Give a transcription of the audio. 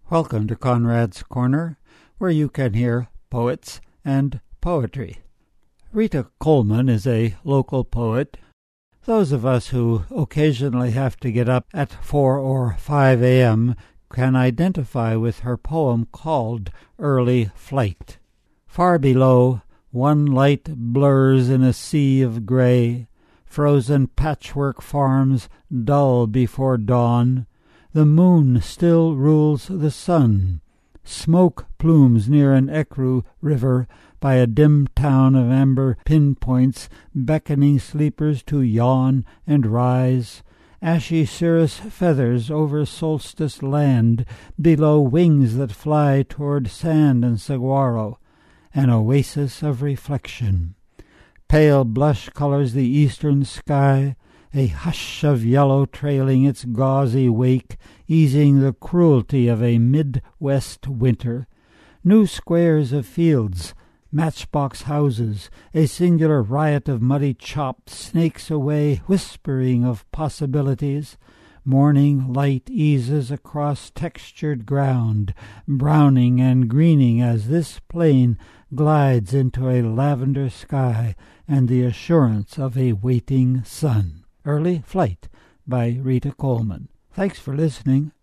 Welcome to Conrad's Corner, where you can hear poets and poetry. Rita Coleman is a local poet. Those of us who occasionally have to get up at 4 or 5 a.m. can identify with her poem called Early Flight. Far below, one light blurs in a sea of gray, frozen patchwork farms dull before dawn. The moon still rules the sun. Smoke plumes near an ecru river by a dim town of amber pinpoints beckoning sleepers to yawn and rise. Ashy cirrus feathers over solstice land, below wings that fly toward sand and saguaro, an oasis of reflection. Pale blush colors the eastern sky, a hush of yellow trailing its gauzy wake, easing the cruelty of a Midwest winter. New squares of fields, matchbox houses, a singular riot of muddy chop snakes away, whispering of possibilities. Morning light eases across textured ground, browning and greening as this plain glides into a lavender sky and the assurance of a waiting sun. Early Flight by Rita Coleman. Thanks for listening.